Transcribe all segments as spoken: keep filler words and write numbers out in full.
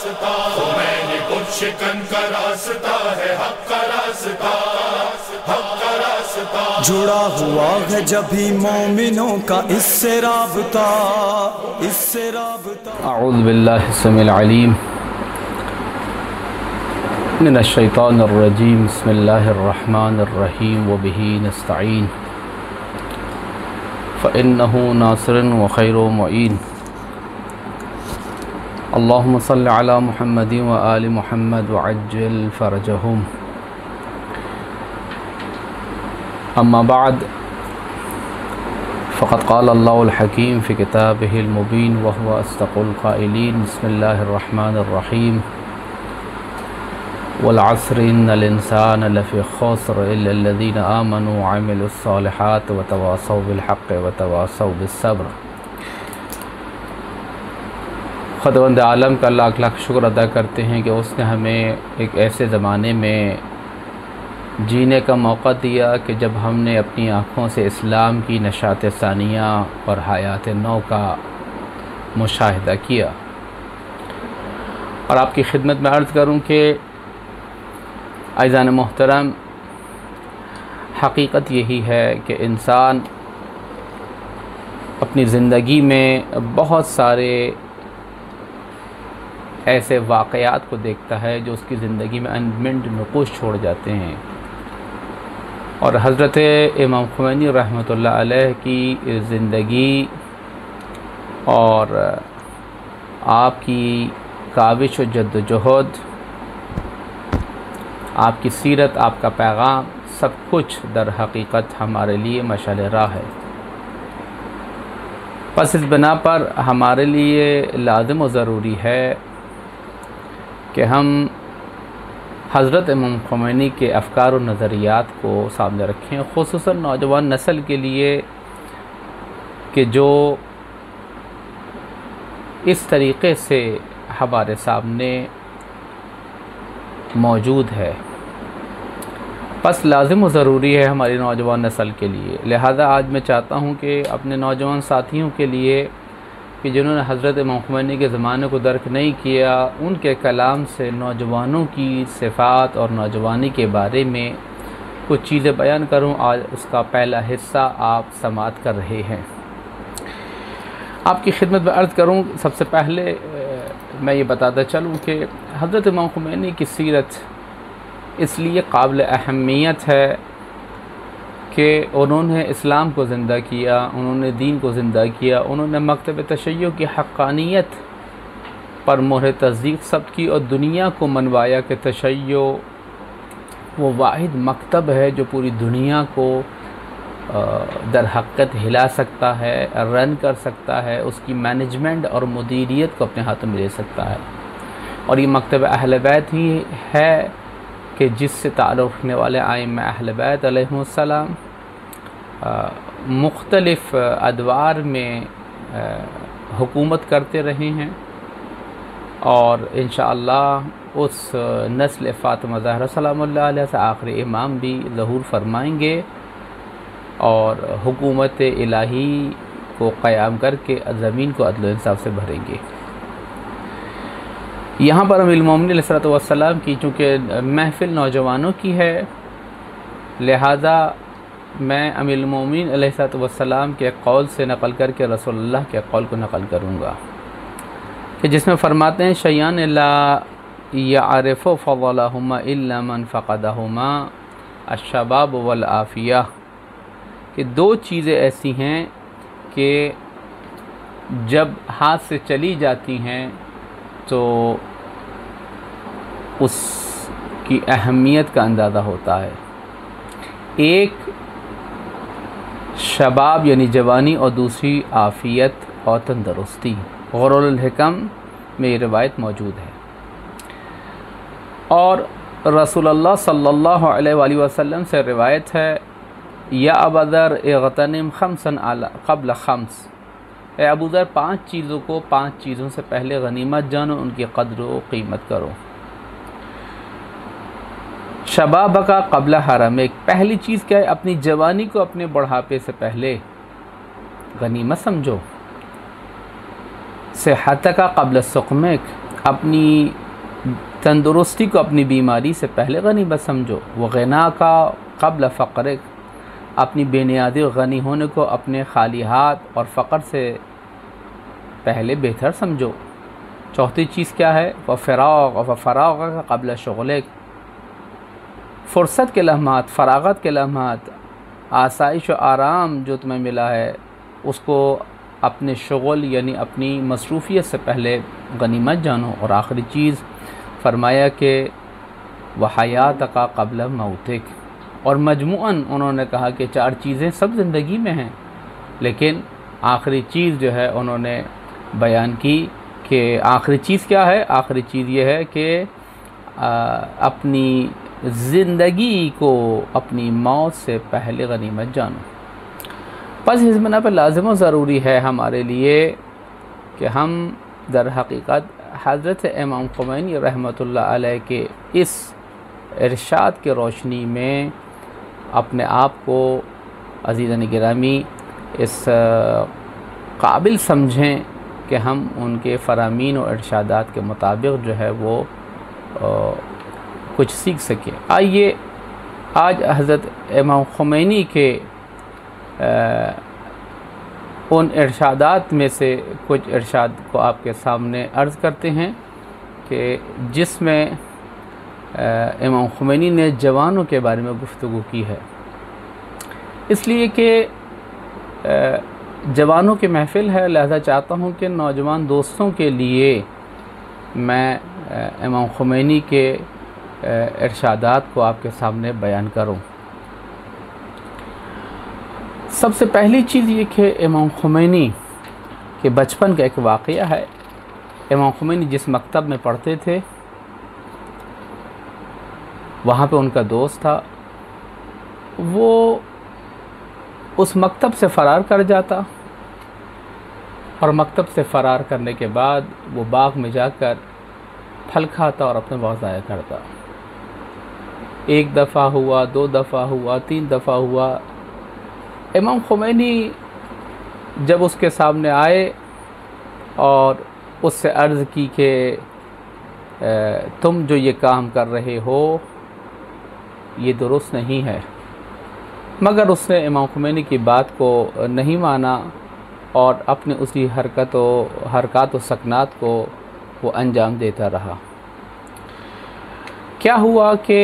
रास्ता, खुमैनी कुछ शिकन का रास्ता है, हक का रास्ता, हक का रास्ता। जुड़ा हुआ है जब भी मोमिनों का इससे राबता, इससे राबता। अऊज़ु बिल्लाहि समीउल अलीम मिनश शैतानिर रजीम। बिस्मिल्लाहिर रहमानिर रहीम व बिही नस्तईन फ़इन्नहु नासिरुन व खैरुम मुईन। अल्लाहुम्मा सल्लि अला मुहम्मदिन व आलि मुहम्मद व अज्जिल फ़रजहुम। अम्मा बाद फ़क़द क़ाल अल्लाहुल हकीम फ़ी किताबिहिल मुबीन व हुवा अस्दक़ुल क़ाइलीन। बिस्मिल्लाहिर रहमानिर रहीम। वल अस्र इन्नल इंसान लफ़ी ख़ुस्र इल्लल्लज़ीना आमनू व अमिलुस्सालिहात व तवासौ बिल हक़्क़ि व तवासौ बिस्सब्र। खुदावंद आलम का लाख लाख शुक्र अदा करते हैं कि उसने हमें एक ऐसे ज़माने में जीने का मौका दिया कि जब हमने अपनी आँखों से इस्लाम की नशात सानिया और हयात नौ का मुशाहिदा किया। और आपकी खिदमत में अर्ज़ करूँ कि अज़ीज़ान मोहतरम, हकीकत यही है कि इंसान अपनी ज़िंदगी में बहुत सारे ऐसे वाक़यात को देखता है जो उसकी ज़िंदगी में अनमिंट नुक़ूश छोड़ जाते हैं। और हज़रत इमाम खुमैनी रहमतुल्लाह अलैह की ज़िंदगी और आपकी काविश व जद्दोजहद, आपकी सीरत, आपका पैगाम, सब कुछ दर हकीकत हमारे लिए मशाल राह है। बस इस बिना पर हमारे लिए लाज़िम व ज़रूरी है कि हम हज़रत इमाम खुमैनी के अफ़कार व नज़रियात को सामने रखें, ख़ुसूसन नौजवान नस्ल के लिए कि जो इस तरीक़े से हमारे सामने मौजूद है। बस लाज़िम व ज़रूरी है हमारी नौजवान नस्ल के लिए। लिहाजा आज मैं चाहता हूँ कि अपने नौजवान साथियों के लिए कि जिन्होंने हज़रत इमाम खुमैनी के ज़माने को दर्क नहीं किया, उनके कलाम से नौजवानों की सिफ़ात और नौजवानी के बारे में कुछ चीज़ें बयान करूँ। आज उसका पहला हिस्सा आप समाअत कर रहे हैं। आपकी खिदमत में अर्ज़ करूँ, सबसे पहले मैं ये बताता चलूँ कि हज़रत इमाम खुमैनी की सीरत इसलिए काबिल अहमियत है कि उन्होंने इस्लाम को ज़िंदा किया, उन्होंने दीन को ज़िंदा किया, उन्होंने मकतब तशय्युअ की हक़्क़ानियत पर मोहर तस्दीक़ सब की और दुनिया को मनवाया कि तशय्युअ वो वाहिद मकतब है जो पूरी दुनिया को दर हक़ीक़त हिला सकता है, रन कर सकता है, उसकी मैनेजमेंट और मुदीरियत को अपने हाथों में ले सकता है। और ये मकतब अहल बैत ही है कि जिससे ताल्लुक़ रखने वाले आइम्मा अहल बैत अलैहिमुस्सलाम मुख्तलिफ़ अदवार में हुकूमत करते रहे हैं। और इंशाअल्लाह उस नस्ल फ़ातिमा ज़हरा सलामुल्लाह अलैहा से आखिरी इमाम भी ज़हूर फरमाएंगे और हुकूमत इलाही को क़याम करके ज़मीन को अदल इंसाफ़ से भरेंगे। यहाँ पर अमीरुल मोमिनीन अलैहिस्सलातु वस्सलाम की चूँकि महफ़िल नौजवानों की है, लिहाजा मैं अमीरुल मोमिनीन अलैहिस्सलातु वस्सलाम के कौल से नक़ल करके रसूलुल्लाह के कौल को नक़ल करूँगा कि जिसमें फ़रमाते हैं, शय्यान ला यअरिफ़ु फ़ज़लहुमा इल्ला मन फ़क़दहुमा अश्शबाब वल आफ़िया, कि दो चीज़ें ऐसी हैं कि जब हाथ से चली जाती हैं तो उसकी अहमियत का अंदाज़ा होता है। एक शबाब यानी जवानी और दूसरी आफ़ियत और तंदरुस्ती। ग़ुरूरुल हिकम में ये रिवायत मौजूद है। और रसूलुल्लाह सल्लल्लाहु अलैहि वसल्लम से रिवायत है, या अबू ज़र इग़तनिम खम्सन अला क़ब्ल खम्स, ए अबू ज़र पाँच चीज़ों को पाँच चीज़ों से पहले गनीमत जानो, उनकी क़द्र व क़ीमत करो। शबाब का क़ब्ल हरम, एक पहली चीज़ क्या है, अपनी जवानी को अपने बुढ़ापे से पहले गनीमत समझो। सेहत का क़ब्ल सुक़मिक, अपनी तंदुरुस्ती को अपनी बीमारी से पहले गनीमत समझो। व गना का क़ब्ल फ़क़्र, अपनी बेनियादी और गनी होने को अपने खाली हाथ और फ़क़र से पहले बेहतर समझो। चौथी चीज़ क्या है? व फ़राग़ व फ़राग़ का क़ब्ल शुग़लिक, फ़ुर्सत के लम्हात, फ़राग़त के लम्हात, आसाइश और आराम जो तुम्हें मिला है उसको अपने शुग़ल यानी अपनी मसरूफ़ियत से पहले गनीमत जानो। और आखिरी चीज़ फरमाया कि व हयात का क़ब्ल मौतिक, और मजमूअन उन्होंने कहा कि चार चीज़ें सब ज़िंदगी में हैं, लेकिन आखिरी चीज़ जो है उन्होंने बयान की कि आखिरी चीज़ क्या है? आखिरी चीज़ ये है कि अपनी ज़िंदगी को अपनी मौत से पहले गनीमत जानो। बस इस बिना पर लाज़िम और ज़रूरी है हमारे लिए कि हम दर हकीकत हज़रत इमाम ख़ुमैनी रहमतुल्लाह अलैह के इस इरशाद के रोशनी में अपने आप को अज़ीज़ान गिरामी इस काबिल समझें कि हम उनके फ़रामीन और इरशादात के मुताबिक जो है वो आ, कुछ सीख सकें। आइए आज हज़रत इमाम ख़ुमैनी के आ, उन इरशादात में से कुछ इरशाद को आपके सामने अर्ज़ करते हैं कि जिसमें इमाम ख़ुमैनी ने जवानों के बारे में गुफ्तगू की है, इसलिए कि जवानों की महफ़िल है, लिहाजा चाहता हूँ कि नौजवान दोस्तों के लिए मैं इमाम ख़ुमैनी के इरशादात को आपके सामने बयान करूँ। सबसे पहली चीज़ ये कि इमाम ख़ुमैनी के बचपन का एक वाक़या है। इमाम ख़ुमैनी जिस मकतब में पढ़ते थे वहाँ पे उनका दोस्त था, वो उस मकतब से फ़रार कर जाता और मकतब से फ़रार करने के बाद वो बाग में जाकर फल खाता और अपना वक्त ज़ाया करता। एक दफ़ा हुआ, दो दफ़ा हुआ, तीन दफ़ा हुआ। इमाम ख़ुमैनी जब उसके सामने आए और उससे अर्ज़ की कि तुम जो ये काम कर रहे हो ये दुरुस्त नहीं है, मगर उसने इमाम ख़ुमैनी की बात को नहीं माना और अपने उसी हरकतों हरकत व सकनात को वो अंजाम देता रहा। क्या हुआ कि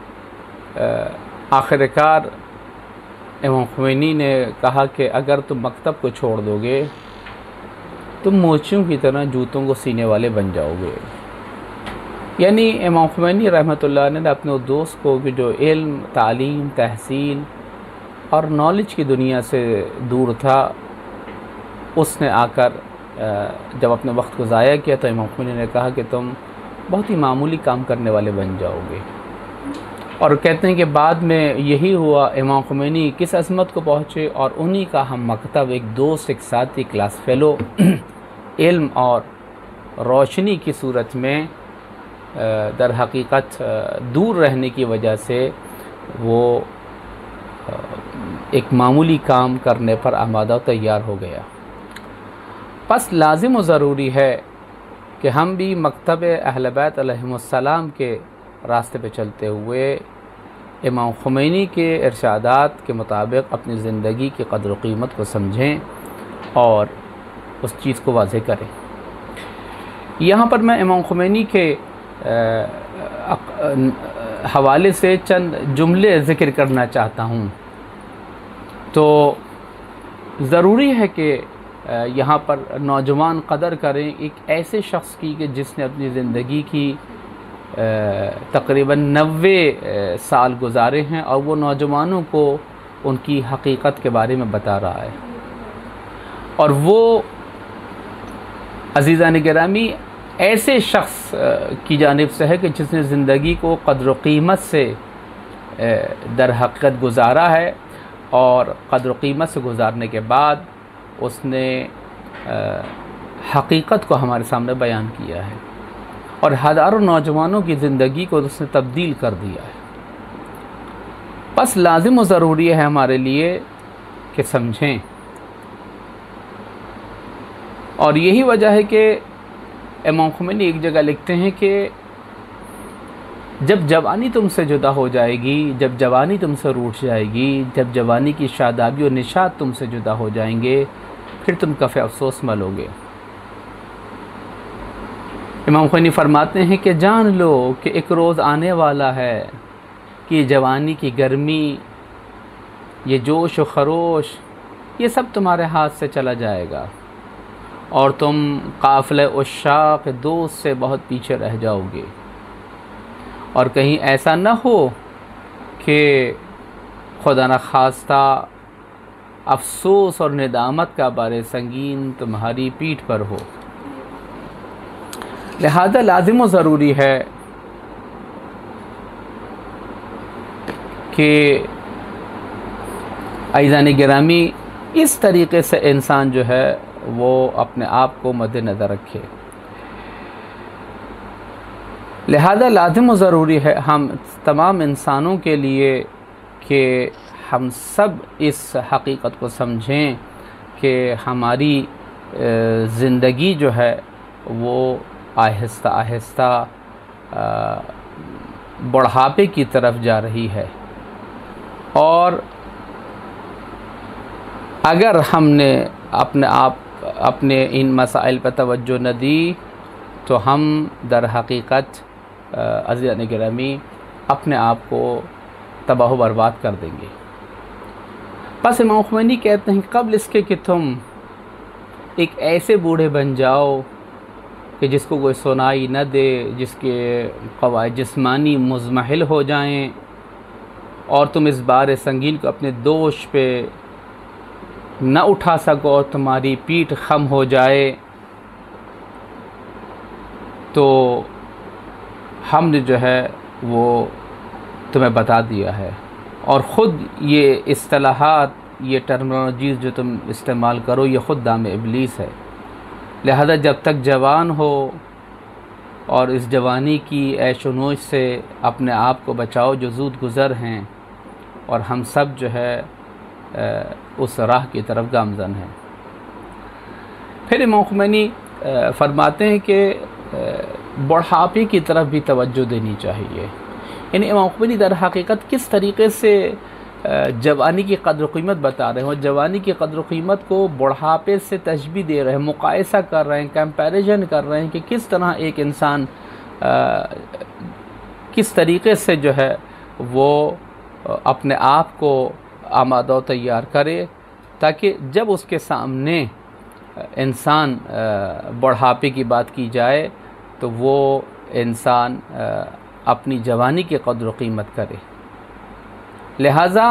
आखिरकार इमाम ख़ुमैनी ने कहा कि अगर तुम मकतब को छोड़ दोगे तुम मोचियों की तरह जूतों को सीने वाले बन जाओगे। यानी इमाम ख़ुमैनी रहमतुल्लाह ने अपने दोस्त को कि जो इल्म, तालीम, तहसील और नॉलेज की दुनिया से दूर था, उसने आकर जब अपने वक्त को ज़ाया किया तो इमाम ख़ुमैनी ने कहा कि तुम बहुत ही मामूली काम करने वाले बन जाओगे। और कहते हैं कि बाद में यही हुआ, इमाम ख़ुमैनी किस अज़मत को पहुँचे और उन्हीं का हम मकतब, एक दोस्त, एक साथी, क्लास फेलो इल्म और रोशनी की सूरत में दर हकीकत दूर रहने की वजह से वो एक मामूली काम करने पर आमादा तैयार हो गया। बस लाजिम व ज़रूरी है कि हम भी मकतब अहल बैत अलैहिमुस्सलाम के रास्ते पे चलते हुए इमाम ख़ुमैनी के इरशादात के मुताबिक अपनी ज़िंदगी की क़द्र व क़ीमत को समझें और उस चीज़ को वाज़ेह करें। यहाँ पर मैं इमाम ख़ुमैनी के हवाले से चंद जुमले ज़िक्र करना चाहता हूँ। तो ज़रूरी है कि यहाँ पर नौजवान कदर करें एक ऐसे शख्स की कि जिसने अपनी ज़िंदगी की तकरीबन नब्बे साल गुजारे हैं और वो नौजवानों को उनकी हकीकत के बारे में बता रहा है। और वो अज़ीज़ान गिरामी ऐसे शख्स की जानिब से है कि जिसने ज़िंदगी को क़द्र व क़ीमत से दर हकीकत गुजारा है और क़द्र व क़ीमत से गुजारने के बाद उसने हकीकत को हमारे सामने बयान किया है और हज़ारों नौजवानों की ज़िंदगी को उसने तब्दील कर दिया है। बस लाजिम व ज़रूरी है हमारे लिए कि समझें। और यही वजह है कि इमाम ख़ुमैनी एक जगह लिखते हैं कि जब जवानी तुमसे जुदा हो जाएगी, जब जवानी तुमसे रूठ जाएगी, जब जवानी की शादाबी और निशात तुमसे जुदा हो जाएंगे, फिर तुम कफ़े अफसोस मलोगे। इमाम ख़ुमैनी फरमाते हैं कि जान लो कि एक रोज़ आने वाला है कि जवानी की गर्मी, ये जोश व खरोश, ये सब तुम्हारे हाथ से चला जाएगा और तुम काफ़िले उश्शाक़ दोस्त से बहुत पीछे रह जाओगे। और कहीं ऐसा न हो कि खुदा न खास्ता अफसोस और निदामत का बारे संगीन तुम्हारी पीठ पर हो। लिहाजा लाजिम व ज़रूरी है कि अज़ीज़ान गिरामी इस तरीक़े से इंसान जो है वो अपने आप को मद्देनज़र रखे। लिहाजा लाजिम व ज़रूरी है हम तमाम इंसानों के लिए कि हम सब इस हकीकत को समझें कि हमारी ज़िंदगी जो है वो आहिस्ता आहिस्ता बुढ़ापे की तरफ जा रही है, और अगर हमने अपने आप अपने इन मसाइल पर तवज्जो न दी तो हम दर हकीकत अज़ीज़ान गिरामी अपने आप को तबाह व बर्बाद कर देंगे। बस इमाम ख़ुमैनी कहते हैं क़ब्ल इसके कि तुम एक ऐसे बूढ़े बन जाओ कि जिसको कोई सुनाई न दे, जिसके क़वाइद जिस्मानी मुज़महिल हो जाएं, और तुम इस बार संगीन को अपने दोष पे न उठा सको और तुम्हारी पीठ खम हो जाए, तो हमने जो है वो तुम्हें बता दिया है। और ख़ुद ये इस्तिलाहात, ये टर्मिनोलॉजीज़ जो तुम इस्तेमाल करो, ये ख़ुद दाम इब्लीस है। लिहाजा जब तक जवान हो और इस जवानी की ऐश व नोश से अपने आप को बचाओ जो ज़ूद गुज़र हैं, और हम सब जो है उस राह की तरफ गामज़न हैं। फिर इमाम ख़ुमैनी फरमाते हैं कि बुढ़ापे की तरफ भी तवज्जो देनी चाहिए। यानी इमाम ख़ुमैनी दर हकीकत किस तरीक़े से जवानी की क़द्र क़ीमत बता रहे हैं, और जवानी की क़द्र क़ीमत को बुढ़ापे से तशबीह दे रहे हैं, मुक़ायसा कर रहे हैं, कंपैरिजन कर रहे हैं कि किस तरह एक इंसान किस तरीक़े से जो है वो अपने आप को आमादा तैयार करे, ताकि जब उसके सामने इंसान बुढ़ापे की बात की जाए तो वो इंसान अपनी जवानी की क़द्र क़ीमत करे। लिहाजा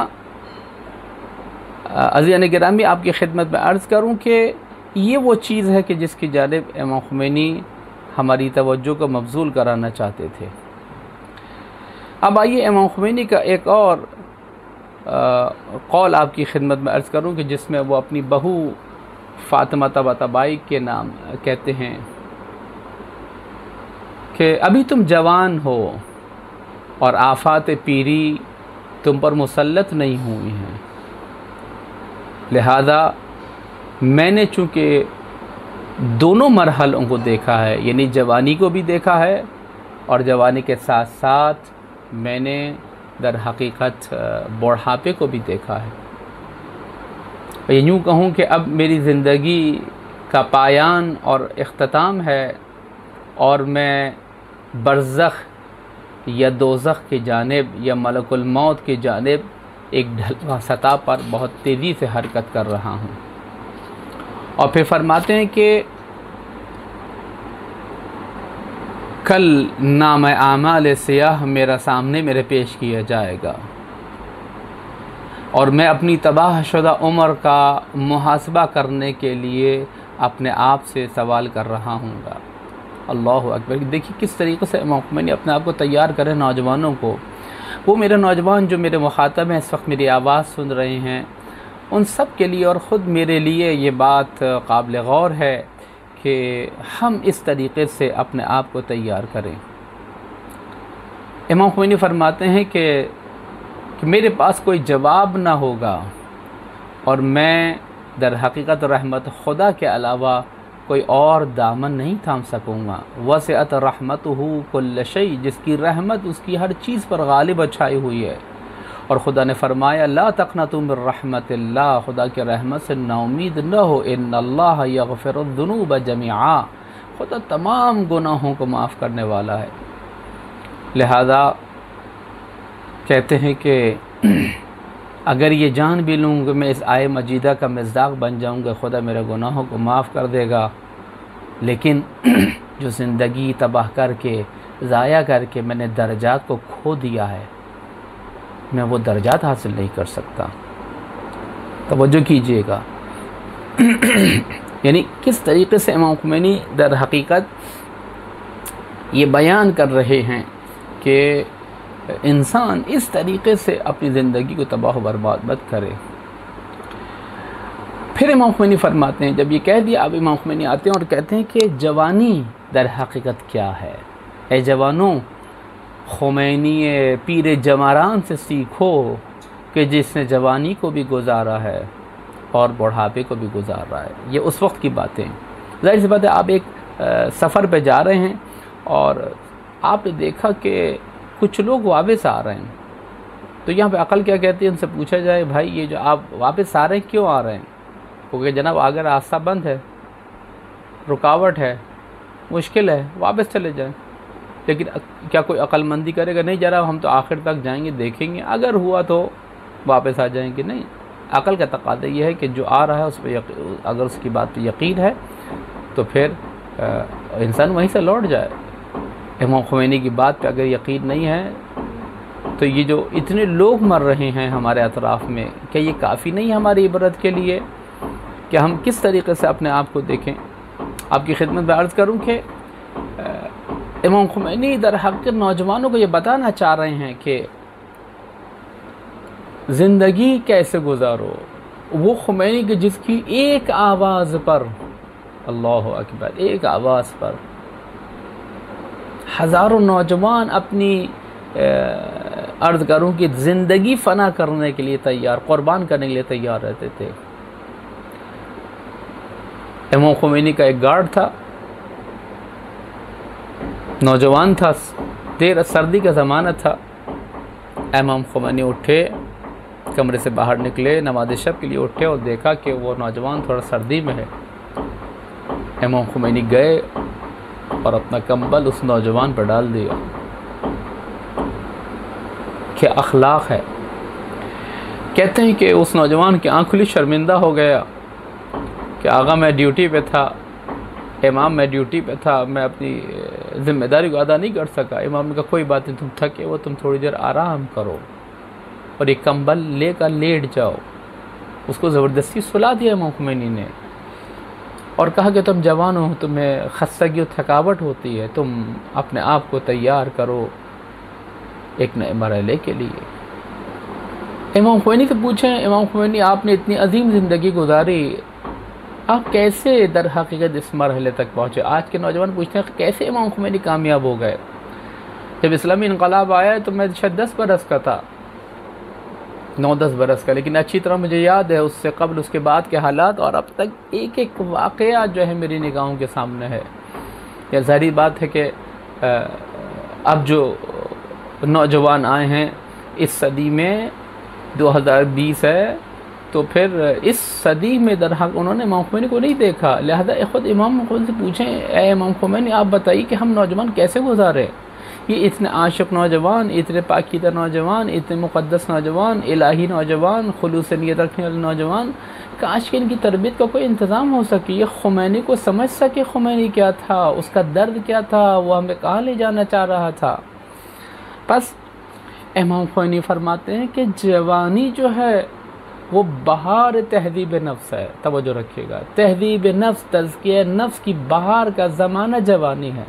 अज़ीज़ान गिरामी आपकी खिदमत में अर्ज़ करूं कि ये वो चीज़ है कि जिसकी जानिब इमाम ख़ुमैनी हमारी तवज्जो को मबज़ूल कराना चाहते थे। अब आइए इमाम ख़ुमैनी का एक और कौल आपकी खिदमत में अर्ज़ करूं कि जिसमें वो अपनी बहू फ़ातिमा तबातबाई के नाम कहते हैं कि अभी तुम जवान हो और आफ़ात पीरी तुम पर मुसल्लत नहीं हुई हैं, लिहाजा मैंने चूँकि दोनों मरहलों को देखा है, यानी जवानी को भी देखा है और जवानी के साथ साथ मैंने दर हकीकत बुढ़ापे को भी देखा है। ये यूँ कहूँ कि अब मेरी ज़िंदगी का पायान और इख्तिताम है और मैं बरज़ख या दोज़ख की जानिब या मलकुल मौत की जानिब एक ढलवा सतह पर बहुत तेज़ी से हरकत कर रहा हूँ। और फिर फरमाते हैं कि कल नाम आमाल सियाह मेरा सामने मेरे पेश किया जाएगा और मैं अपनी तबाह शुदा उम्र का मुहासबा करने के लिए अपने आप से सवाल कर रहा हूँ। अल्लाह अकबर। देखिए किस तरीक़े से इमाम ख़ुमैनी अपने आप को तैयार करें नौजवानों को। वो मेरे नौजवान जो मेरे मुखातब हैं, इस वक्त मेरी आवाज़ सुन रहे हैं, उन सब के लिए और ख़ुद मेरे लिए ये बात काबिल गौर है कि हम इस तरीक़े से अपने आप को तैयार करें। इमाम ख़ुमैनी फरमाते हैं कि, कि मेरे पास कोई जवाब ना होगा और मैं दर हकीकत रहमत खुदा के अलावा कोई और दामन नहीं थाम सकूँगा। वसिअत रहमतहू कुल्ल शै, जिसकी रहमत उसकी हर चीज़ पर गालिब छाई हुई है। और खुदा ने फरमाया ला तक़नतू मिन रहमतिल्लाह, खुदा की रहमत से नाउमीद न हो। इन्नल्लाह यग़फ़िरुज़्ज़ुनूब जमीआ, खुदा तमाम गुनाहों को माफ़ करने वाला है। लिहाजा कहते हैं कि अगर ये जान भी लूँ कि मैं इस आय मजीदा का मिज़दाक़ बन जाऊँगा, खुदा मेरे गुनाहों को माफ़ कर देगा, लेकिन जो ज़िंदगी तबाह करके ज़ाया करके मैंने दर्जात को खो दिया है, मैं वो दर्जात हासिल नहीं कर सकता। तवज्जो कीजिएगा। यानी किस तरीक़े से इमाम ख़ुमैनी दर हकीकत ये बयान कर रहे हैं कि इंसान इस तरीक़े से अपनी ज़िंदगी को तबाह बर्बाद मत करे। फिर इमाम ख़ुमैनी फरमाते हैं, जब ये कह दिया, अब इमाम ख़ुमैनी आते हैं और कहते हैं कि जवानी दर हकीकत क्या है। ए जवानों, ख़ुमैनी पीर जमारान से सीखो कि जिसने जवानी को भी गुजारा है और बुढ़ापे को भी गुजार रहा है। ये उस वक्त की बातें, ज़ाहिर सी बात है, आप एक सफ़र पे जा रहे हैं और आपने देखा कि कुछ लोग वापस आ रहे हैं, तो यहाँ पे अकल क्या कहती है, उनसे पूछा जाए भाई ये जो आप वापस आ रहे हैं क्यों आ रहे हैं? क्योंकि जनाब आगे रास्ता बंद है, रुकावट है, मुश्किल है, वापस चले जाएं। लेकिन क्या कोई अक्लमंदी करेगा? नहीं जरा हम तो आखिर तक जाएंगे, देखेंगे, अगर हुआ तो वापस आ जाएंगे। नहीं, अकल का तकादा ये है कि जो आ रहा है उस पर अगर उसकी बात पर यकीन है तो फिर इंसान वहीं से लौट जाए। इमाम ख़ुमैनी की बात पे अगर यकीन नहीं है तो ये जो इतने लोग मर रहे हैं हमारे अतराफ़ में, क्या ये काफ़ी नहीं है हमारी इबरत के लिए कि हम किस तरीक़े से अपने आप को देखें? आपकी खिदमत में अर्ज़ करूँ कि इमाम ख़ुमैनी दर हक़ीक़त नौजवानों को ये बताना चाह रहे हैं कि ज़िंदगी कैसे गुजारो। वो ख़ुमैनी की जिसकी एक आवाज़ पर, अल्लाह अकबर, एक आवाज़ पर हज़ारों नौजवान अपनी अर्ज़ करूँ कि ज़िंदगी फ़ना करने के लिए तैयार, क़ुरबान करने के लिए तैयार रहते थे। इमाम ख़ुमैनी का एक गार्ड था, नौजवान था, देर सर्दी का ज़माना था। इमाम ख़ुमैनी उठे, कमरे से बाहर निकले, नमाज़ शब के लिए उठे और देखा कि वो नौजवान थोड़ा सर्दी में है। इमाम ख़ुमैनी गए और अपना कंबल उस नौजवान पर डाल दिया। क्या अखलाक है। कहते हैं कि उस नौजवान की आँख खुली, शर्मिंदा हो गया कि आगा मैं ड्यूटी पे था, इमाम मैं ड्यूटी पे था, मैं अपनी ज़िम्मेदारी को अदा नहीं कर सका। इमाम ने कहा कोई बात नहीं, तुम थके हो, तुम थोड़ी देर आराम करो और एक कंबल लेकर लेट जाओ। उसको ज़बरदस्ती सुला दिया इमाम ख़ुमैनी ने और कहा कि तुम जवान हो, तुम्हें खस्तगी और थकावट होती है, तुम अपने आप को तैयार करो एक नए मरहले के लिए। इमाम ख़ुमैनी से पूछें, इमाम ख़ुमैनी आपने इतनी अजीम ज़िंदगी गुजारी, आप कैसे दर हकीकत इस मरहले तक पहुँचे? आज के नौजवान पूछते हैं कैसे इमाम ख़ुमैनी कामयाब हो गए। जब इस्लामी इनकलाब आया तो मैं शायद दस बरस का था, नौ दस बरस का, लेकिन अच्छी तरह मुझे याद है उससे कबल उसके बाद के हालात, और अब तक एक एक वाक़या जो है मेरी निगाहों के सामने है। यह ज़ाहिर बात है कि अब जो नौजवान आए हैं इस सदी में, दो हज़ार बीस है, तो फिर इस सदी में दरहक उन्होंने इमाम ख़ुमैनी को नहीं देखा। लिहाजा ख़ुद इमाम ख़ुमैनी से पूछें, ए इमाम ख़ुमैनी आप बताइए कि हम नौजवान कैसे गुजारे? ये इतने आशिक नौजवान, इतने पाकीदा नौजवान, इतने मुक़द्दस नौजवान, इलाही नौजवान, खुलूस नियत रखने वाले नौजवान, काश कि इनकी तरबियत का कोई इंतज़ाम हो सके, ये ख़ुमैनी को समझ सके ख़ुमैनी क्या था, उसका दर्द क्या था, वो हमें कहाँ ले जाना चाह रहा था। बस इमाम ख़ुमैनी फरमाते हैं कि जवानी जो है वो बहार तहज़ीब नफ्स है। तवज्जो रखिएगा, तहज़ीब नफ्स, तज़किया नफ्स की बहार का ज़माना जवानी है।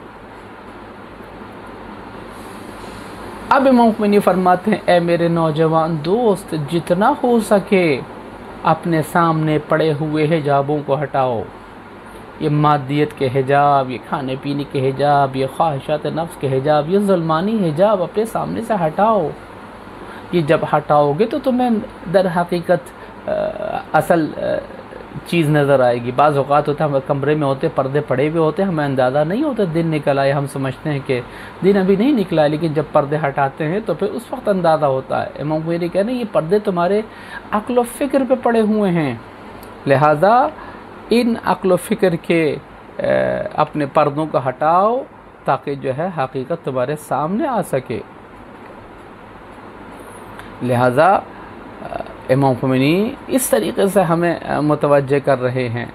अब इमाम ख़ुमैनी फरमाते हैं, ए मेरे नौजवान दोस्त, जितना हो सके अपने सामने पड़े हुए हिजाबों को हटाओ। ये मादियत के हिजाब, ये खाने पीने के हिजाब, ये ख्वाहिशात नफ्स के हिजाब, ये ज़ुल्मानी हिजाब अपने सामने से हटाओ। ये जब हटाओगे तो तुम्हें दर हकीकत असल चीज़ नज़र आएगी। बाज़ औक़ात होता है हम कमरे में होते, पर्दे पड़े हुए होते, हमें अंदाज़ा नहीं होता दिन निकल आए, हम समझते हैं कि दिन अभी नहीं निकला है, लेकिन जब पर्दे हटाते हैं तो फिर उस वक्त अंदाज़ा होता है। इमाम खुमैनी कह रहे हैं ये पर्दे तुम्हारे अक्ल व फ़िक्र पे पड़े हुए हैं, लिहाजा इन अक्ल व फ़िक्र के अपने पर्दों को हटाओ ताकि जो है हकीकत तुम्हारे सामने आ सके। लिहाजा इमाम खुमैनी इस तरीक़े से हमें मुतवज्जे कर रहे हैं।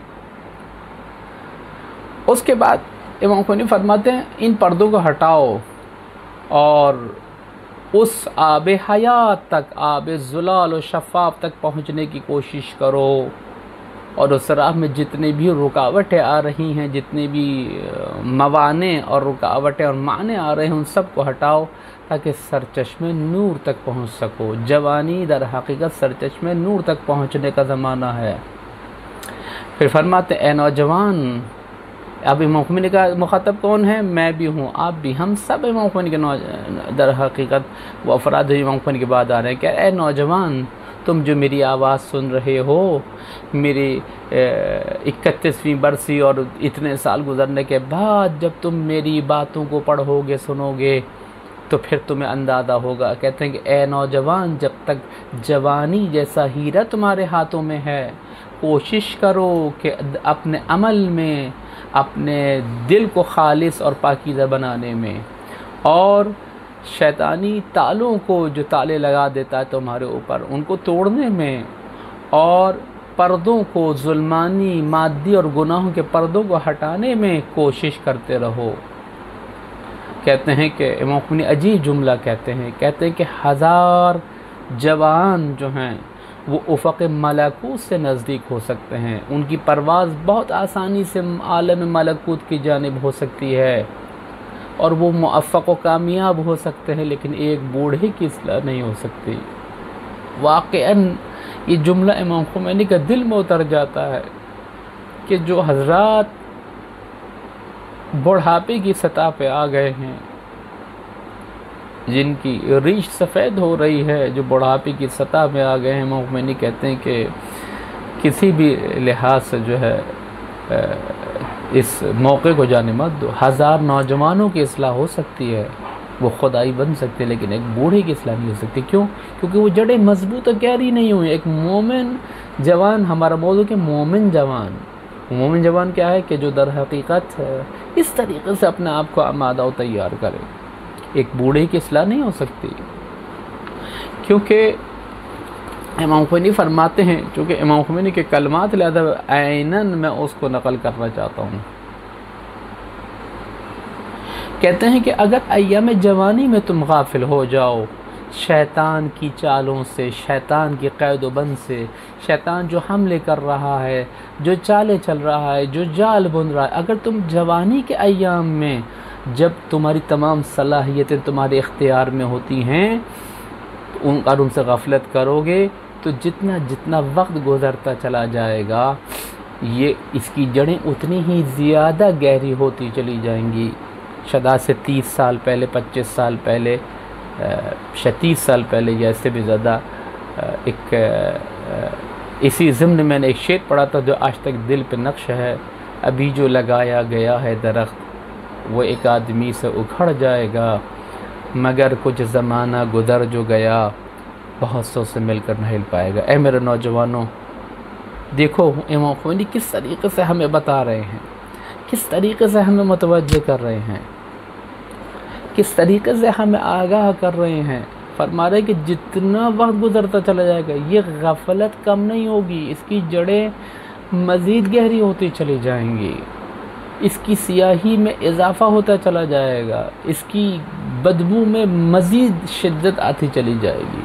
उसके बाद इमाम खुमैनी फरमाते हैं इन पर्दों को हटाओ और उस आब हयात तक, आब ज़ुलाल और शफ़ाफ़ तक पहुँचने की कोशिश करो, और उस राह में जितनी भी रुकावटें आ रही हैं, जितने भी मवाने और रुकावटें और माने आ रहे हैं, उन सब को हटाओ ताकि सरचश्मे नूर तक पहुंच सको। जवानी दर हकीकत सरचश्मे नूर तक पहुंचने का ज़माना है। फिर फरमाते ए नौजवान, अब इमाम खुमैनी का मुखातब कौन है? मैं भी हूँ, आप भी, हम सब इमाम खुमैनी के दर हकीकत वो अफराद इमाम खुमैनी के बाद आ रहे हैं। क्या ए नौजवान, तुम जो मेरी आवाज़ सुन रहे हो, मेरी इकतीसवीं बरसी और इतने साल गुज़रने के बाद जब तुम मेरी बातों को पढ़ोगे, सुनोगे, तो फिर तुम्हें अंदाज़ा होगा। कहते हैं कि ए नौजवान, जब तक जवानी जैसा हीरा तुम्हारे हाथों में है, कोशिश करो कि अपने अमल में, अपने दिल को खालिस और पाकीज़ा बनाने में, और शैतानी तालों को जो ताले लगा देता है तुम्हारे ऊपर, उनको तोड़ने में, और पर्दों को, जुल्मानी, मादी और गुनाहों के पर्दों को हटाने में कोशिश करते रहो। कहते हैं कि इमाम खुमैनी अजीब जुमला कहते हैं, कहते हैं कि हज़ार जवान जो हैं वो उफ़क़ मलकूत से नज़दीक हो सकते हैं, उनकी परवाज़ बहुत आसानी से आलम मलकूत की जानिब हो सकती है, और वो मुअफ़्फ़क़ व कामयाब हो सकते हैं, लेकिन एक बूढ़े की इस्लाह नहीं हो सकती। वाक़अन ये जुमला इमाम खुमैनी का दिल में उतर जाता है कि जो हज़रात बुढ़ापे की सतह पे आ गए हैं, जिनकी रीश सफ़ेद हो रही है, जो बुढ़ापे की सतह पे आ गए हैं, इमाम खुमैनी कहते हैं कि किसी भी लिहाज से जो है इस मौके को जाने मत दो। हज़ार नौजवानों की इस्लाह हो सकती है, वो खुदाई बन सकती है, लेकिन एक बूढ़े की इस्लाह नहीं हो सकती। क्यों? क्योंकि वो जड़ें मजबूत और गहरी नहीं हुई। एक मोमिन जवान, हमारा मौजू के मोमिन जवान, मोमिन जवान क्या है कि जो दर हकीकत इस तरीक़े से अपने आप को आमादा और तैयार करे। एक बूढ़े की इस्लाह नहीं हो सकती, क्योंकि इमाम खुमैनी फरमाते हैं, चूँकि इमाम खुमैनी के कलमात लिहाजा ऐनन मैं उसको नकल करना चाहता हूँ। कहते हैं कि अगर अय्याम जवानी में तुम गाफिल हो जाओ शैतान की चालों से, शैतान की क़ैद व बंद से, शैतान जो हमले कर रहा है, जो चालें चल रहा है, जो जाल बुन रहा है, अगर तुम जवानी के अय्याम में, जब तुम्हारी तमाम सलाहियतें तुम्हारे इख्तियार में होती हैं, तो उन और उनसे गफलत करोगे तो जितना जितना वक्त गुज़रता चला जाएगा, ये इसकी जड़ें उतनी ही ज़्यादा गहरी होती चली जाएंगी। शदा से तीस साल पहले, पच्चीस साल पहले, छत्तीस साल पहले या इससे भी ज़्यादा, एक इसी ज़िम्न मैंने एक शेर पढ़ा था जो आज तक दिल पे नक्श है। अभी जो लगाया गया है दरख्त वो एक आदमी से उखड़ जाएगा, मगर कुछ ज़माना गुज़र जो गया बहुत सौ से मिलकर नहीं पाएगा। ऐ मेरे नौजवानों, देखो इमाम खुमैनी किस तरीक़े से हमें बता रहे हैं, किस तरीक़े से हमें मुतवज्जे कर रहे हैं, किस तरीक़े से हमें आगाह कर रहे हैं। फरमा रहे कि जितना वक्त गुज़रता चला जाएगा ये गफलत कम नहीं होगी, इसकी जड़ें मज़ीद गहरी होती चली जाएंगी, इसकी सियाही में इजाफ़ा होता चला जाएगा, इसकी बदबू में मज़ीद शिद्दत आती चली जाएगी।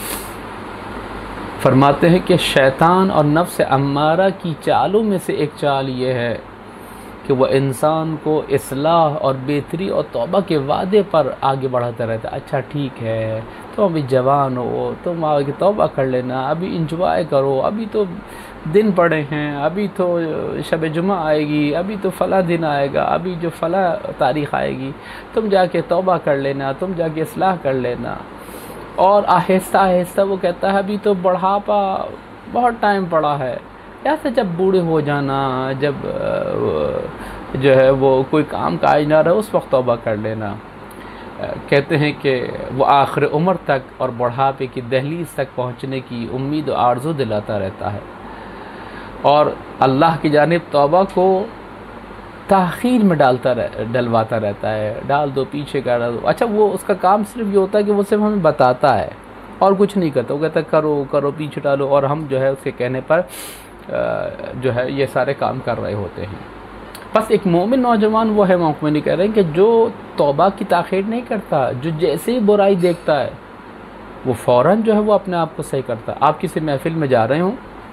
फरमाते हैं कि शैतान और नफ्स अम्मारा की चालों में से एक चाल ये है कि वह इंसान को इस्लाह और बेहतरी और तौबा के वादे पर आगे बढ़ाता रहता है। अच्छा ठीक है, तुम अभी जवान हो, तुम आगे तौबा कर लेना, अभी इंजॉय करो, अभी तो दिन पड़े हैं, अभी तो शब जुमा आएगी, अभी तो फ़ला दिन आएगा, अभी जो फ़ला तारीख़ आएगी, तुम जाके तौबा कर लेना, तुम जाके इस्लाह कर लेना। और आहिस्ता आहिस्ता वो कहता है अभी तो बुढ़ापा बहुत टाइम पड़ा है, या से जब बूढ़े हो जाना, जब जो है वो कोई काम काज ना रहे उस वक्त तौबा कर लेना। कहते हैं कि वो आखिर उम्र तक और बुढ़ापे की दहलीज तक पहुँचने की उम्मीद और आरज़ू दिलाता रहता है और अल्लाह की जानिब तौबा को ताख़ीर में डालता रह डलवाता रहता है। डाल दो, पीछे कर दो। अच्छा, वो उसका काम सिर्फ ये होता है कि वो सिर्फ हमें बताता है और कुछ नहीं करता। वो कहता है करो करो, पीछे डालो, और हम जो है उसके कहने पर जो है ये सारे काम कर रहे होते हैं। बस एक मोमिन नौजवान वो है, इमाम ख़ुमैनी कह रहे हैं कि जो तौबा की ताख़ीर नहीं करता, जो जैसे ही बुराई देखता है वो फ़ौरन जो है वो अपने आप को सही करता है। आप किसी महफ़िल में जा रहे हों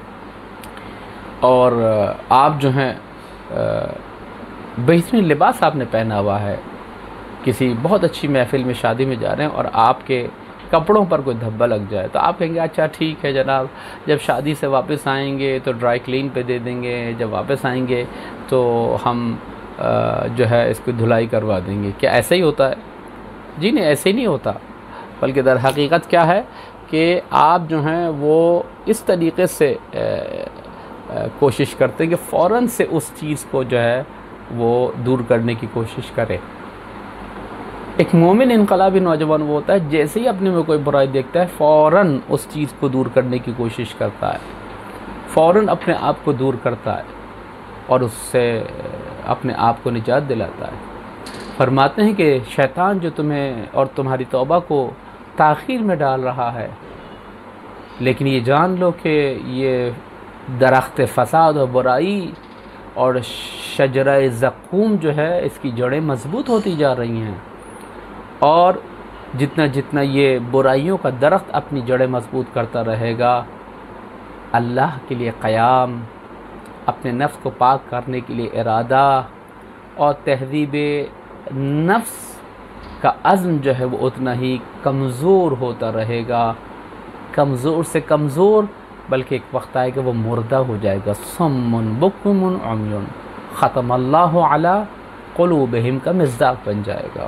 और आप जो हैं बेहतरीन लिबास आपने पहना हुआ है, किसी बहुत अच्छी महफ़िल में, शादी में जा रहे हैं और आपके कपड़ों पर कोई धब्बा लग जाए तो आप कहेंगे अच्छा ठीक है जनाब, जब शादी से वापस आएंगे तो ड्राई क्लीन पे दे देंगे, जब वापस आएंगे तो हम जो है इसको धुलाई करवा देंगे। क्या ऐसा ही होता है? जी नहीं, ऐसे ही नहीं होता। बल्कि दर हकीकत क्या है कि आप जो हैं वो इस तरीक़े से कोशिश करते हैं कि फ़ौरन से उस चीज़ को जो है वो दूर करने की कोशिश करें। एक मोमिन इनकलाबी नौजवान वो होता है जैसे ही अपने में कोई बुराई देखता है फ़ौरन उस चीज़ को दूर करने की कोशिश करता है, फ़ौरन अपने आप को दूर करता है और उससे अपने आप को निजात दिलाता है। फरमाते हैं कि शैतान जो तुम्हें और तुम्हारी तौबा को ताख़ीर में डाल रहा है, लेकिन ये जान लो कि ये दरख्त फ़साद और बुराई और शजरा ज़क़ूम जो है इसकी जड़ें मज़बूत होती जा रही हैं और जितना जितना ये बुराइयों का दरख्त अपनी जड़ें मज़बूत करता रहेगा, अल्लाह के लिए क़याम, अपने नफ्स को पाक करने के लिए इरादा और तहज़ीब नफ्स का अज़्म जो है वो उतना ही कमज़ोर होता रहेगा। कमज़ोर से कमज़ोर, बल्कि एक वक्त आएगा वो मुर्दा हो जाएगा। सम्मुन बुक्मुन उम्युन ख़तमल्लाहु अला क़ुलूबिहिम का मिज़्दाक़ बन जाएगा।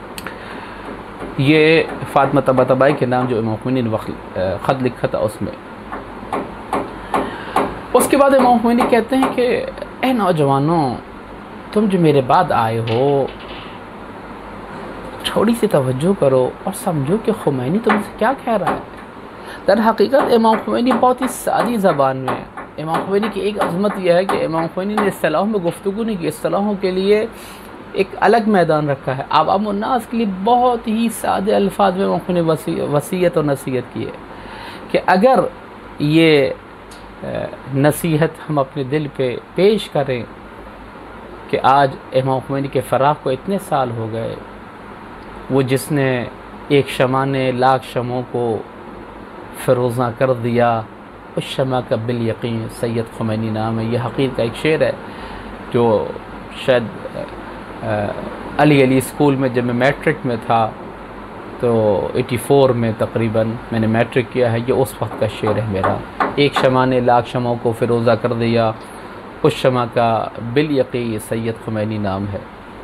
ये फ़ातिमा तबातबाई के नाम जो इमाम ख़ुमैनी ने ख़त लिखा था उसमें। उसके बाद इमाम ख़ुमैनी कहते हैं कि ए नौजवानों, तुम जो मेरे बाद आए हो थोड़ी सी तवज्जो करो और समझो कि ख़ुमैनी तुमसे क्या कह रहा है। दर हकीकत इमाम ख़ुमैनी बहुत ही सादी ज़बान में, इमाम ख़ुमैनी की एक अज़मत यह है कि इमाम ख़ुमैनी ने इस्तिलाहों में गुफ्तगू नहीं की, इस्तिलाहों के लिए एक अलग मैदान रखा है। आवाम उन्नास के लिए बहुत ही सादे अल्फाज में इमाम ख़ुमैनी वसी वसीयत और नसीहत की है कि अगर ये नसीहत हम अपने दिल पे पेश करें कि आज इमाम ख़ुमैनी के फ़राक़ को इतने साल हो गए, वो जिसने एक शमा ने लाख शमों को फ़िरोज़ा कर दिया, उस शमा का बिल यकीन सैयद ख़ुमैनी नाम है। यह हक़ीर का एक शेर है जो शायद अली अली स्कूल में जब मैं मैट्रिक में था तो चौरासी में तकरीबन मैंने मैट्रिक किया है, ये उस वक्त का शेर है मेरा। एक शमा ने लाख शमों को फ़िरोज़ा कर दिया, उस शमा का बिल यकीन सैयद ख़ुमैनी नाम है।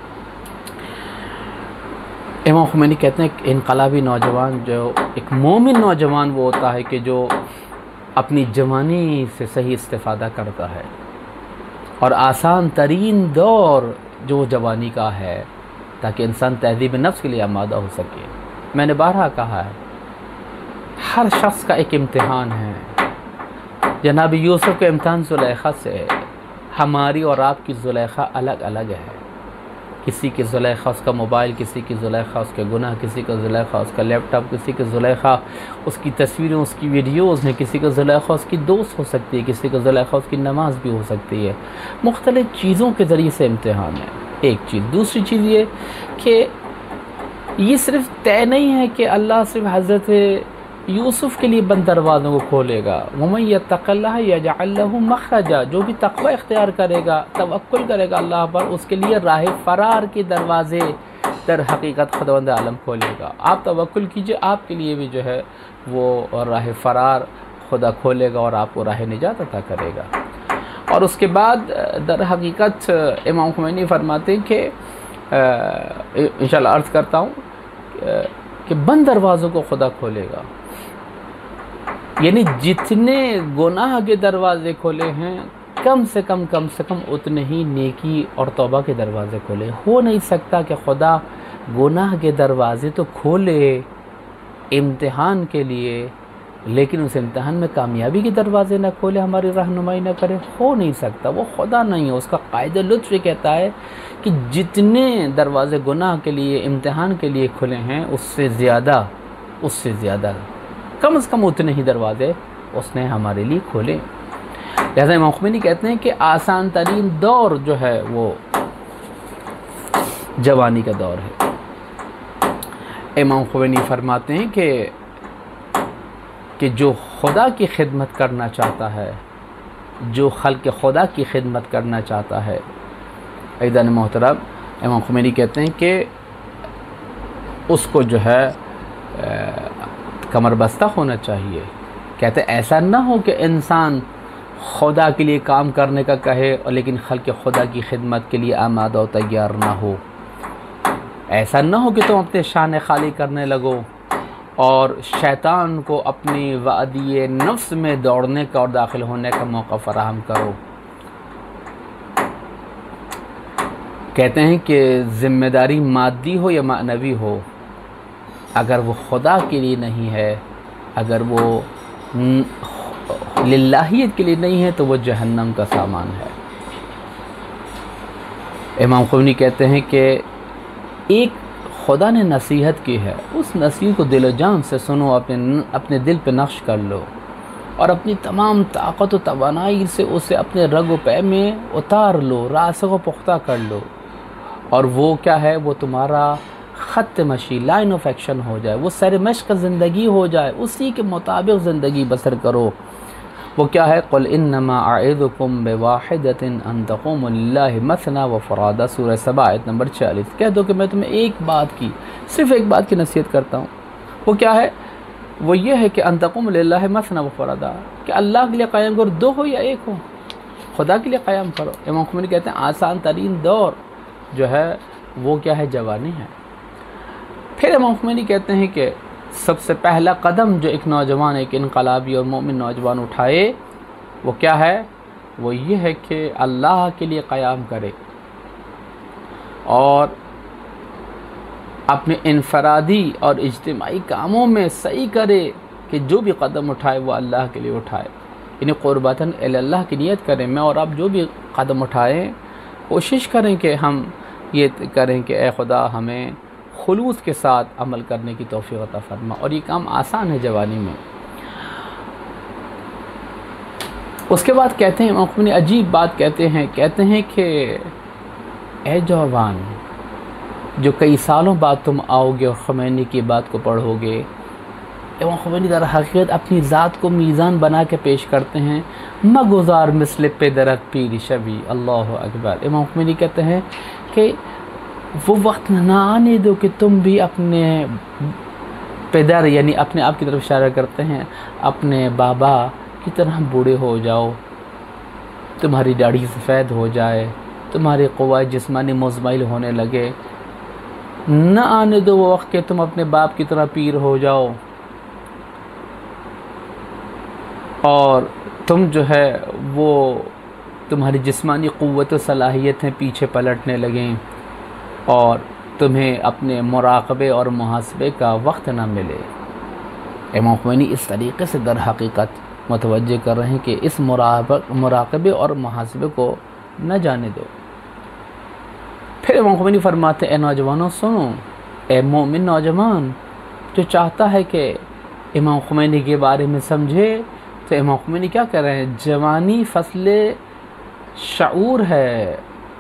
इमाम ख़ुमैनी कहते हैं कि इनकलाबी नौजवान, जो एक मोमिन नौजवान वो होता है कि जो अपनी जवानी से सही इस्तिफ़ादा करता है और आसान तरीन दौर जो जवानी का है ताकि इंसान तहज़ीब नफ्स के लिए आमादा हो सके। मैंने बारहा कहा है, हर शख्स का एक इम्तिहान है। जनाब यूसुफ़ का इम्तिहान ज़ुलेखा से है, हमारी और आपकी ज़ुलेखा अलग अलग है। किसी की ज़ुलेखा उसका मोबाइल, किसी की ज़ुलेखा उसके गुनाह, किसी का ज़ुलेखा उसका लैपटॉप, किसी का ज़ुलेखा उसकी तस्वीरें, उसकी वीडियोज़ हैं, किसी का ज़ुलेखा उसकी दोस्त हो सकती है, किसी का ज़ुलेखा उसकी नमाज़ भी हो सकती है। मुख्तलिफ़ चीज़ों के ज़रिए से इम्तिहान है, एक चीज़। दूसरी चीज़ ये कि ये सिर्फ तय नहीं है कि अल्लाह सिर्फ हज़रत यूसुफ़ के लिए बंद दरवाज़ों को खोलेगा। वमन यत्तक़िल्लाह यजअल लहू मख़रजा, जो भी तक़वा इख्तियार करेगा, तवक्कुल करेगा अल्लाह पर, उसके लिए राह फ़रार के दरवाज़े दर हकीकत खुदावंद आलम खोलेगा। आप तवक्कुल कीजिए, आपके लिए भी जो है वो राह फ़रार खुदा खोलेगा और आपको राह निजात अता करेगा। और उसके बाद दर हकीकत इमाम ख़ुमैनी फरमाते हैं कि इंशाअल्लाह अर्ज़ करता हूँ कि बंद दरवाज़ों को खुदा खोलेगा। यानी जितने गुनाह के दरवाज़े खोले हैं, कम से कम कम से कम उतने ही नेकी और तौबा के दरवाज़े खोले। हो नहीं सकता कि खुदा गुनाह के दरवाज़े तो खोले इम्तिहान के लिए, लेकिन उस इम्तिहान में कामयाबी के दरवाज़े ना खोले, हमारी रहनुमाई ना करे। हो नहीं सकता, वो खुदा नहीं है। उसका कायदा लुत्फ़ ये कहता है कि जितने दरवाज़े गुनाह के लिए, इम्तिहान के लिए खुले हैं, उससे ज़्यादा उससे ज़्यादा कम से कम उतने ही दरवाज़े उसने हमारे लिए खोले। लिहाजा इमाम खुमैनी कहते हैं कि आसान तरीन दौर जो है वो जवानी का दौर है। इमाम खुमैनी फरमाते हैं कि कि जो खुदा की खिदमत करना चाहता है, जो खल्क़ खुदा की खिदमत करना चाहता है, ऐदान मोहतरम, इमाम खुमैनी कहते हैं कि उसको जो है कमर बस्ता होना चाहिए। कहते हैं ऐसा ना हो कि इंसान खुदा के लिए काम करने का कहे और लेकिन खल्क़ खुदा की खिदमत के लिए आमादा और तैयार ना हो। ऐसा ना हो कि तुम अपने शान खाली करने लगो और शैतान को अपनी वादी नफ्स में दौड़ने का और दाखिल होने का मौका फराहम करो। कहते हैं कि ज़िम्मेदारी मादी हो या मानवी हो, अगर वो खुदा के लिए नहीं है, अगर वो लिल्लाहियत के लिए नहीं है, तो वो जहन्नम का सामान है। इमाम खुमैनी कहते हैं कि एक खुदा ने नसीहत की है, उस नसीहत को दिल जान से सुनो, अपने अपने दिल पे नक्श कर लो और अपनी तमाम ताकत व तवानाई से उसे अपने रग व पै में उतार लो, रास्ते को पुख्ता कर लो। और वो क्या है, वो तुम्हारा ख़त मशी, लाइन ऑफ एक्शन हो जाए, वो सर मश्क ज़िंदगी हो जाए, उसी के मुताबिक ज़िंदगी बसर करो। वो क्या है, क़ुल इन्नमा अइज़ुकुम बिवाहिदतिन अन तक़ूमू लिल्लाहि मसना व फ़ुरादा, सूरह सबा आयत नंबर चालीस। कह दो कि मैं तुम्हें एक बात की, सिर्फ़ एक बात की नसीहत करता हूँ। वो क्या है, वो ये है कि अन तक़ूमू लिल्लाहि मसना व फ़ुरादा, कि अल्लाह के लिए क़याम करो, दो हो या एक हो, खुदा के लिए क़याम करो। इमाम खुमैनी कहते हैं आसान तरीन दौर जो है वो क्या है, जवानी है। फिर इमाम खुमैनी कहते हैं कि सबसे पहला कदम जो एक नौजवान, एक इनकलाबी और मोमिन नौजवान उठाए, वो क्या है, वो ये है कि अल्लाह के लिए क़याम करे और अपने इनफरादी और इज्तिमाई कामों में सही करे कि जो भी कदम उठाए वो अल्लाह के लिए उठाए, यानी क़ुरबतन इल्लल्लाह की नियत करें। मैं और आप जो भी कदम उठाएं, कोशिश करें कि हम ये करें कि ए खुदा हमें खुलूस के साथ अमल करने की तौफ़ीक़ अता फ़रमा। और ये काम आसान है जवानी में। उसके बाद कहते हैं इमाम खुमैनी अजीब बात कहते हैं, कहते हैं कि ए जवान, जो कई सालों बाद तुम आओगे और खुमैनी की बात को पढ़ोगे। इमाम खुमैनी दर हकीकत अपनी ज़ात को मीज़ान बना के पेश करते हैं। मगुज़ार मिसल पे दरक पीर शबी, अल्लाह अकबर। इमाम खुमैनी कहते हैं कि वो वक्त ना आने दो कि तुम भी अपने पेदर यानी अपने आप की तरफ इशारा करते हैं, अपने बाबा की तरह बूढ़े हो जाओ, तुम्हारी दाढ़ी सफ़ेद हो जाए, तुम्हारी क़ुव्वा जिस्मानी मुज़मइल होने लगे। न आने दो वो वक्त कि तुम अपने बाप की तरह पीर हो जाओ और तुम जो है वो तुम्हारी जिस्मानी क़ुव्वत व सलाहियतें पीछे पलटने लगें और तुम्हें अपने मुराक़बे और मुहासबे का वक्त ना मिले। इमाम खुमैनी इस तरीक़े से दर हकीकत मुतवज्जे कर रहे हैं कि इस मुराक़बे और मुहासबे को न जाने दो। फिर इमाम खुमैनी फरमाते, ए नौजवानों सुनो, ए मोमिन नौजवान जो चाहता है कि इमाम खुमैनी के बारे में समझे, तो इमाम खुमैनी क्या कह रहे हैं, जवानी फ़स्ल शऊर है,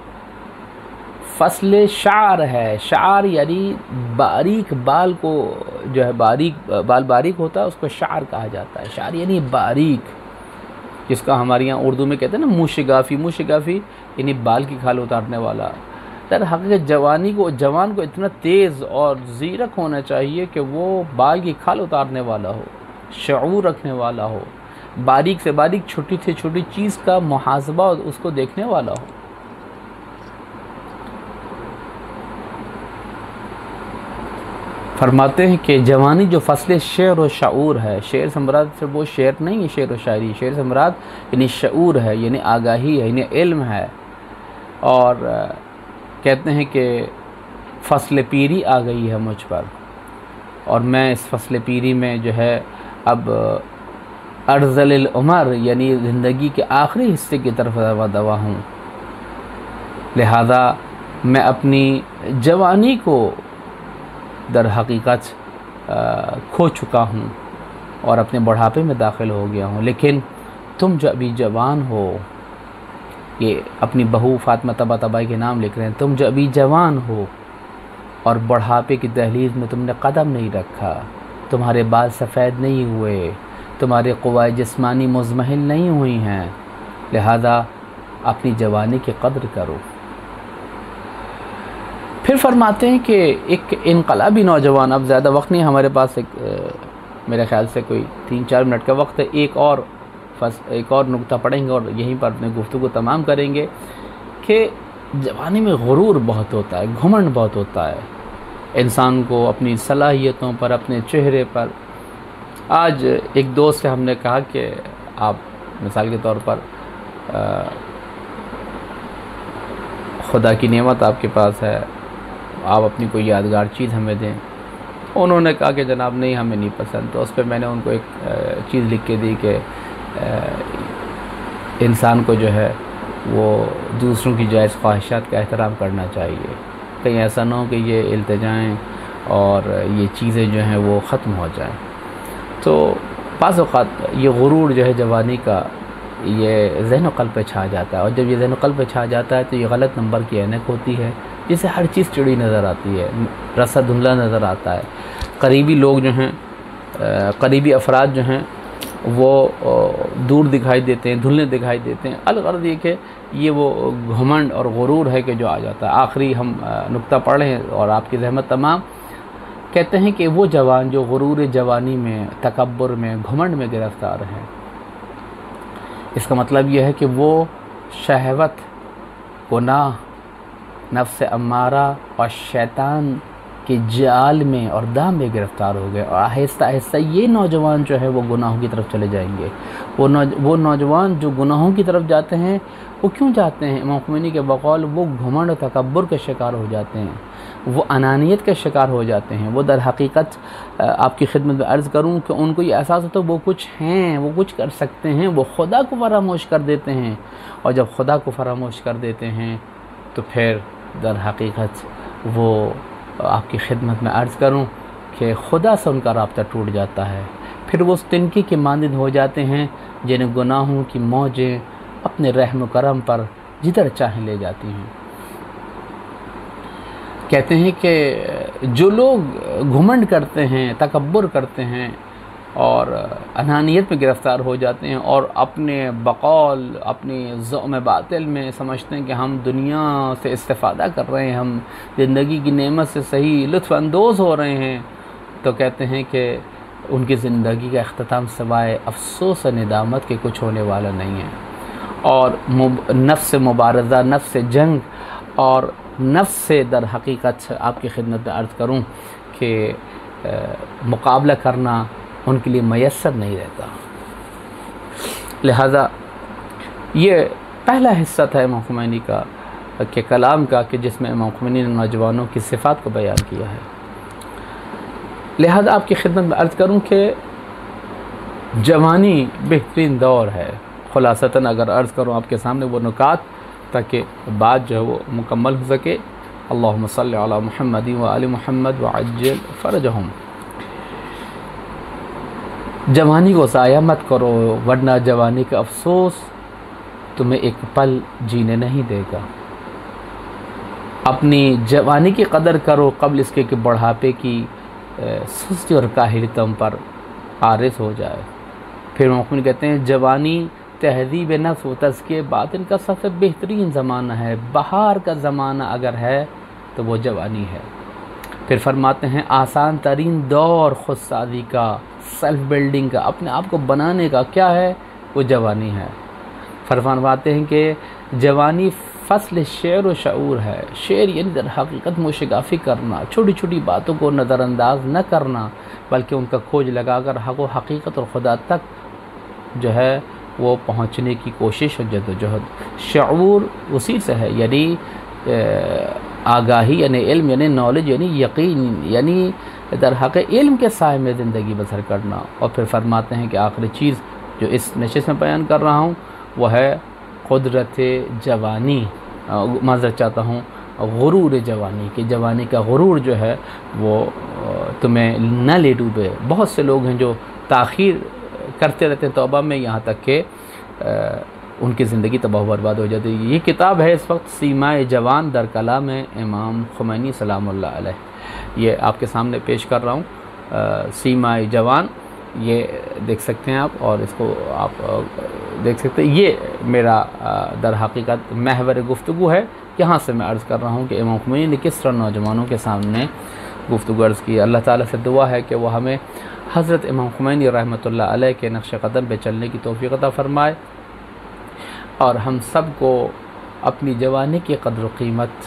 फ़स्ल शार है। शार यानी बारीक बाल को जो है, बारीक बाल बारीक होता है उसको शार कहा जाता है। शार यानी बारीक, जिसका हमारे यहाँ उर्दू में कहते हैं ना मुशिगाफ़ी। मुशिगाफ़ी यानी बाल की खाल उतारने वाला। दर हकीकत जवानी को, जवान को इतना तेज़ और ज़ीरक होना चाहिए कि वो बाल की खाल उतारने वाला हो, शऊर रखने वाला हो, बारीक से बारीक छोटी से छोटी चीज़ का मुहासबा उसको देखने वाला हो। फरमाते हैं कि जवानी जो फसल शेर व शऊर है, शेर से मुराद से वो शेर नहीं है शेर व शायरी, शेर से मुराद यानी शऊर है, यानी आगाही है, यानी इल्म है। और कहते हैं कि फसल पीरी आ गई है मुझ पर, और मैं इस फसल पीरी में जो है अब अर्ज़ल उमर यानी ज़िंदगी के आखिरी हिस्से की तरफ दवा दवा हूँ। लिहाजा मैं अपनी जवानी को दर हकीकत खो चुका हूँ और अपने बुढ़ापे में दाखिल हो गया हूँ। लेकिन तुम जो अभी जवान हो, ये अपनी बहू फातिमा तबा तबाई के नाम लिख रहे हैं, तुम जो अभी जवान हो और बुढ़ापे की दहलीज़ में तुमने कदम नहीं रखा, तुम्हारे बाल सफ़ेद नहीं हुए, तुम्हारे क़ुव्वा जिस्मानी मुज़महिल नहीं हुई हैं, लिहाजा अपनी जवानी की कदर करो। फिर फरमाते हैं कि एक इनकलाबी नौजवान, अब ज़्यादा वक्त नहीं हमारे पास, एक मेरे ख़्याल से कोई तीन चार मिनट का वक्त है, एक और फस एक और नुक्ता पढ़ेंगे और यहीं पर अपने गुफ्तगू तमाम करेंगे कि जवानी में गुरूर बहुत होता है, घुमंड बहुत होता है इंसान को अपनी सलाहियतों पर, अपने चेहरे पर। आज एक दोस्त से हमने कहा कि आप मिसाल के तौर पर आ, खुदा की नेमत आपके पास है, आप अपनी कोई यादगार चीज़ हमें दें। उन्होंने कहा कि जनाब नहीं, हमें नहीं पसंद। तो उस पर मैंने उनको एक चीज़ लिख के दी कि इंसान को जो है वो दूसरों की जायज़ ख्वाहिशात का एहतराम करना चाहिए, कहीं ऐसा ना हो कि ये इल्तिजाएं और ये चीज़ें जो हैं वो ख़त्म हो जाएं। तो बाज़ औक़ात ये गुरूर जो है जवानी का, ये ज़हन व क़ल्ब पे छा जाता है, और जब ये ज़हन व क़ल्ब पे छा जाता है तो ये गलत नंबर की ऐनक होती है, जिससे हर चीज़ चिड़ी नज़र आती है, रसा धुंधला नज़र आता है। करीबी लोग जो हैं, करीबी अफराद जो हैं वो दूर दिखाई देते हैं, धुंधले दिखाई देते हैं। अलगर्ज़ ये कि ये वो घमंड और गुरूर है कि जो आ जाता है। आखिरी हम नुक्ता पढ़ रहे हैं और आपकी ज़हमत तमाम। कहते हैं कि वो जवान जो गुरूर जवानी में, तकब्बुर में, घमंड में गिरफ़्तार हैं, इसका मतलब यह है कि वो शहवत, गुनाह, नफ्स अम्मारा और शैतान के जाल में और दाम में गिरफ़्तार हो गए, और आहिस्ता आहिस्ता ये नौजवान जो है वो गुनाहों की तरफ चले जाएंगे। वो नौ वो नौजवान जो गुनाहों की तरफ जाते हैं, वो क्यों जाते हैं? इमाम ख़ुमैनी के बक़ौल वो घमंड और तकब्बुर के शिकार हो जाते हैं, वो अनानियत के शिकार हो जाते हैं। वो दर हकीकत आपकी खिदमत में अर्ज़ करूँ कि उनको ये एहसास होता है वो कुछ हैं, वो कुछ कर सकते हैं, वो खुदा को फरामोश कर देते हैं। और जब खुदा को फरामोश कर देते हैं तो फिर दर हकीकत वो आपकी खिदमत में अर्ज़ करूं कि खुदा से उनका राब्ता टूट जाता है। फिर वो उस तिनकी के मानद हो जाते हैं जिन्हें गुनाहों की मौजें अपने रहम करम पर जिधर चाहें ले जाती हैं। कहते हैं कि जो लोग घुमंड करते हैं, तकब्बुर करते हैं और अनानियत में गिरफ़्तार हो जाते हैं और अपने बक़ौल, अपनी ज़ौम बातिल में समझते हैं कि हम दुनिया से इस्तिफ़ादा कर रहे हैं, हम ज़िंदगी की नेमत से सही लुत्फ़ अंदोज़ हो रहे हैं, तो कहते हैं कि उनकी ज़िंदगी का अख्ताम सिवाय अफ़सोस और निदामत के कुछ होने वाला नहीं है। और नफ्स से मुबारज़ा, नफ्स से जंग और नफ्स से दर हकीकत आपकी खिदमत में अर्ज़ करूँ कि मुकाबला करना उनके लिए मयस्सर नहीं रहता। लिहाजा ये पहला हिस्सा था इमाम ख़ुमैनी का के कलाम का कि जिसमें इमाम ख़ुमैनी ने नौजवानों की सिफ़ात को बयान किया है। लिहाजा आपकी खिदमत में अर्ज़ करूँ कि जवानी बेहतरीन दौर है। ख़ुलासतन अगर अर्ज़ करूँ आपके सामने वो नुकात, ताकि बात जो है वो मुकम्मल हो सके। अल्लाहुम्मा सल्लि अला मुहम्मद व आलि मुहम्मद व अज्जिल फ़रजहुम। जवानी को ज़ाया मत करो, वरना जवानी का अफसोस तुम्हें एक पल जीने नहीं देगा। अपनी जवानी की कदर करो कबल इसके कि बुढ़ापे की सुस्ती और काहिली तुम पर आरिस हो जाए। फिर मौक़िन कहते हैं जवानी तहज़ीब नफ्स व तज़किये बातिन का सबसे बेहतरीन ज़माना है। बहार का ज़माना अगर है तो वो जवानी है। फिर फरमाते हैं आसान तरीन दौर खुद साज़ी का, सेल्फ़ बिल्डिंग का, अपने आप को बनाने का क्या है? वो जवानी है। फरमाते हैं कि जवानी फ़सल शेर व शऊर है। शेर यानी दर हकीकत मुशगाफ़ी करना, छोटी छोटी बातों को नज़रअंदाज न करना, बल्कि उनका खोज लगाकर हक़ व हकीकत और खुदा तक जो है वो पहुँचने की कोशिश और जद्दोजहद। शऊर उसी से है, यानी आगाही यानी इल्म यानी नॉलेज यानी यकीन यानी दर हक़ इल्म के साए में ज़िंदगी बसर करना। और फिर फरमाते हैं कि आखिरी चीज़ जो इस नशिस्त में बयान कर रहा हूँ वह है क़ुदरत जवानी, माज़रत चाहता हूँ गुरूर जवानी, कि जवानी का गुरूर जो है वो तुम्हें न ले डूबे। बहुत से लोग हैं जो ताख़ीर करते रहते हैं तौबा में, यहाँ तक कि उनकी ज़िंदगी तबाह बर्बाद हो जाती है। ये किताब है इस वक्त सीमाए जवान दर कलाम इमाम खुमैनी सलामुल्लाह अलैह, ये आपके सामने पेश कर रहा हूँ। सीमाए जवान ये देख सकते हैं आप, और इसको आप देख सकते हैं। ये मेरा दर हकीकत महवर गुफ्तगू है। यहाँ से मैं अर्ज़ कर रहा हूँ कि इमाम खुमैनी ने किस तरह नौजवानों के सामने गुफ्तगू अर्ज़ की। अल्लाह ताला से दुआ है कि वह हमें हज़रत इमाम खुमैनी रहमतुल्लाह अलैह के नक्श कदम पे चलने की तौफ़ीक़ अता फ़रमाए, और हम सब को अपनी जवानी की क़द्र व क़ीमत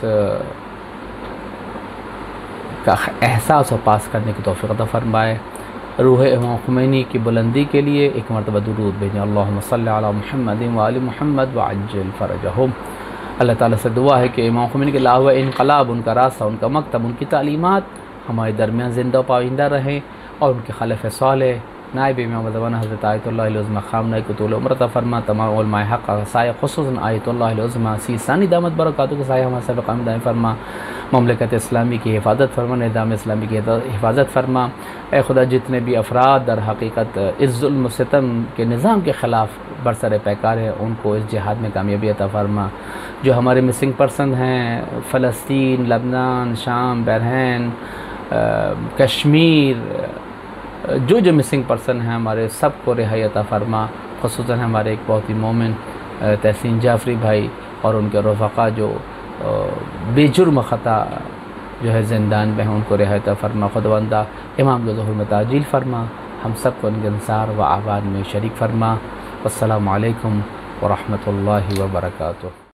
का एहसास और पास करने की तौफ़ीक़ अता फ़रमाए। रूह इमाम खुमैनी की बुलंदी के लिए एक मरतबा दुरूद भेजें। अल्लाहुम्मा सल्लि अला मुहम्मद व आलि मुहम्मद व अज्जिल फ़रजहुम। अल्लाह ताला से दुआ है कि इमाम खुमैनी के लावा इनक़लाब, उनका रास्ता, उनका मकतब, उनकी तालीमात हमारे दरमियान ज़िंदा पाइंदा रहें, और उनके खलफ़ सालेह नायब इमाम ज़माना हज़रत आयतुल्लाह उज़्मा ख़ामना को तूल उम्र अता फ़रमा, तमाम उलमाए हक़ का साया ख़ुसूसन आयतुल्लाह उज़्मा सीसानी दामत बरकातहू के साया हमारे सब क़ाइम दायम फ़रमा। ममलकत इस्लामी की हिफाजत फरमा, निज़ाम इस्लामी की हिफाजत फरमा। ए खुदा, जितने भी अफराद दर हकीकत इस ज़ुल्म व सितम के निज़ाम के ख़िलाफ़ बरसर पैकार हैं, उनको इस जिहाद में कामयाबी अता फ़रमा। जो हमारे मिसिंग पर्सन हैं फ़लस्तीन, लबनान, शाम, बहरैन, कश्मीर, जो जो मिसिंग पर्सन हैं हमारे सब को रिहाई अता फ़रमा। ख़ुसूसन हमारे एक बहुत ही मोमिन तहसीन जाफ़री भाई और उनके रफ़क़ा जो बेजुर्म ख़ता जो है ज़िंदान में हैं, उनको रिहाई अता फ़रमा। खुदावंदा इमाम के ज़ुहूर में ताजील फ़रमा, हम सब को उनके अंसार व आबाद में शरीक फ़रमा। अस्सलामु अलैकुम व रहमतुल्लाहि व बरकातुहू।